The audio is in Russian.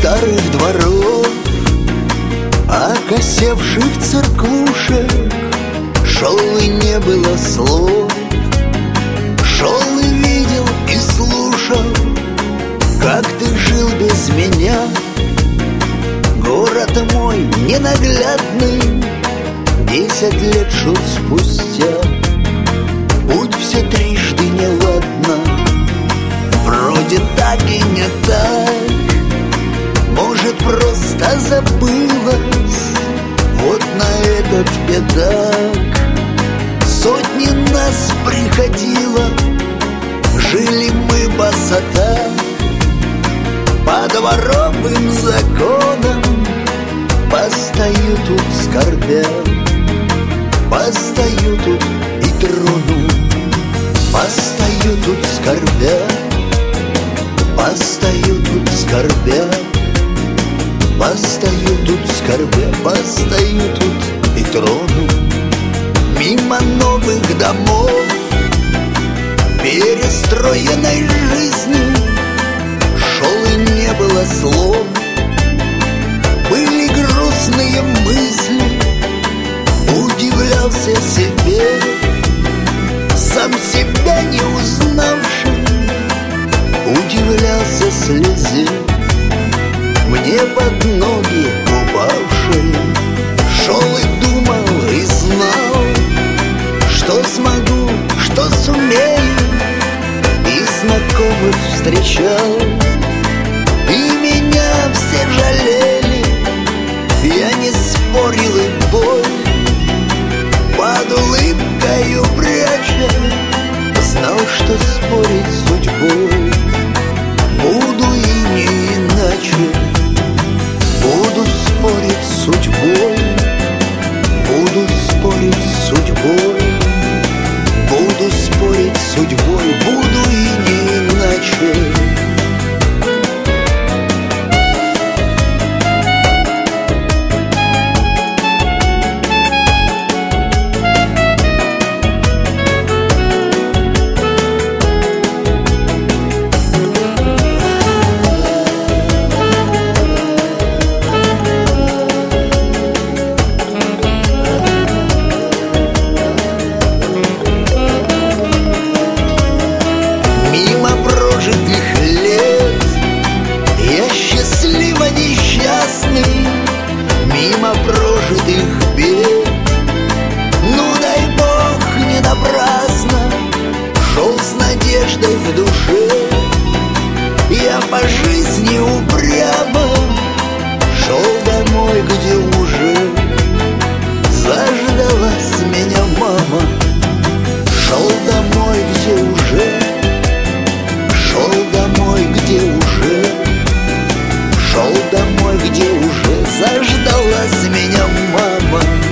старых дворов, окосевших церквушек, шел и не было слов. Шел и видел, и слушал, как ты жил без меня. Город мой ненаглядный, 10 лет шел спустя. Путь все трижды неладно, вроде так и не так. Может, просто забылась, вот на этот пятак. Сотни нас приходило, жили мы босота. По дворовым законам постою тут скорбя, постою тут и трону, постою тут скорбя, постою тут скорбя, постою тут скорбя, постою тут и трону. Мимо новых домов, перестроенной жизни, шел и не было слов. Были грустные мысли, удивлялся себе, сам себя не узнавший, удивлялся слезе, мне под ноги упавшей. Шел и думал, и знал, что смогу, что сумею, и знакомых встречал, и меня все жалели. Я не спорил и боль под улыбкою пряча, знал, что спорить с судьбой буду и не иначе. Буду спорить с судьбой, буду спорить с судьбой, буду спорить с судьбой, буду и не иначе. Мимо прожитых бед, ну дай Бог не напрасно, шел с надеждой в душе. Я по жизни упрямо шел домой, где уже заждалась меня мама. Шел домой, где уже, шел домой, где уже, шел домой, где уже заждалась меня мама.